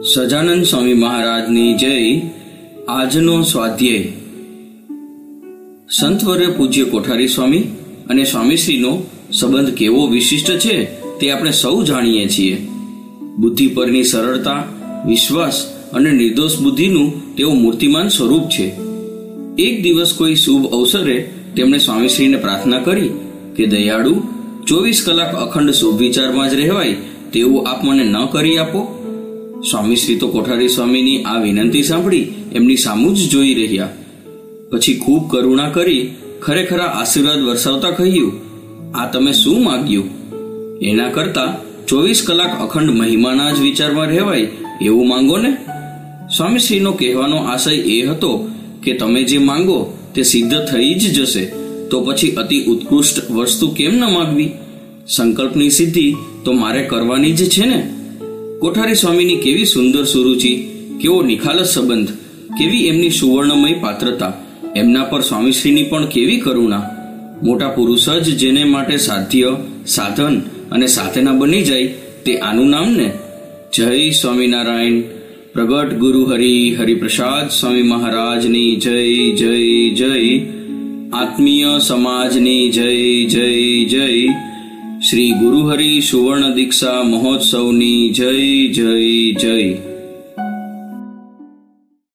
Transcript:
સજાનંદ સ્વામી મહારાજની જય. આજનો સ્વાધ્યાય. સંતવર્ય પૂજ્ય કોઠારી સ્વામી અને સ્વામીશ્રીનો સંબંધ કેવો વિશિષ્ટ છે તે આપણે સૌ જાણીએ છીએ. બુદ્ધિ પરની સરળતા, વિશ્વાસ અને નિર્દોષ બુદ્ધિનું તેઓ મૂર્તિમાન સ્વરૂપ છે. એક દિવસ કોઈ શુભ અવસરે તેમણે સ્વામીશ્રીને પ્રાર્થના કરી કે દયાળુ, 24 કલાક અખંડ શુભ વિચારમાં જ રહેવાય તેવું આપ મને ન કરી આપો. સ્વામીશ્રી તો કોઠારી સ્વામીની આ વિનંતી સાંભળી એમની સામું જ જોઈ રહ્યા. પછી ખૂબ કરુણા કરી ખરેખરા આશીર્વાદ વરસાવતા કહ્યું, આ તમે શું માગ્યું? એના કરતા 24 કલાક અખંડ મહિમાના જ વિચારમાં રહેવાય એવું માંગો ને. સ્વામીશ્રીનો કહેવાનો આશય એ હતો કે તમે જે માંગો તે સિદ્ધ થઈ જ જશે, તો પછી અતિ ઉત્કૃષ્ટ વસ્તુ કેમ ન માગવી? સંકલ્પની સિદ્ધિ તો મારે કરવાની જ છે ને. કોઠારી સ્વામીની કેવી સુંદર સુરુચિ, કેવો નિખાલસ સંબંધ, કેવી એમની સુવર્ણમય પાત્રતા, એમના પર સ્વામીશ્રીની પણ કેવી કરુણા. મોટા પુરુષ જ જેને માટે સાધ્ય, સાધન અને સાધના બની જાય તે આનું નામ ને. જય સ્વામિનારાયણ. પ્રગટ ગુરુ હરિપ્રસાદ સ્વામી મહારાજની જય જય જય. આત્મીય સમાજની જય જય જય. શ્રી ગુરુહરિ સુવર્ણ દીક્ષા મહોત્સવની જય જય જય.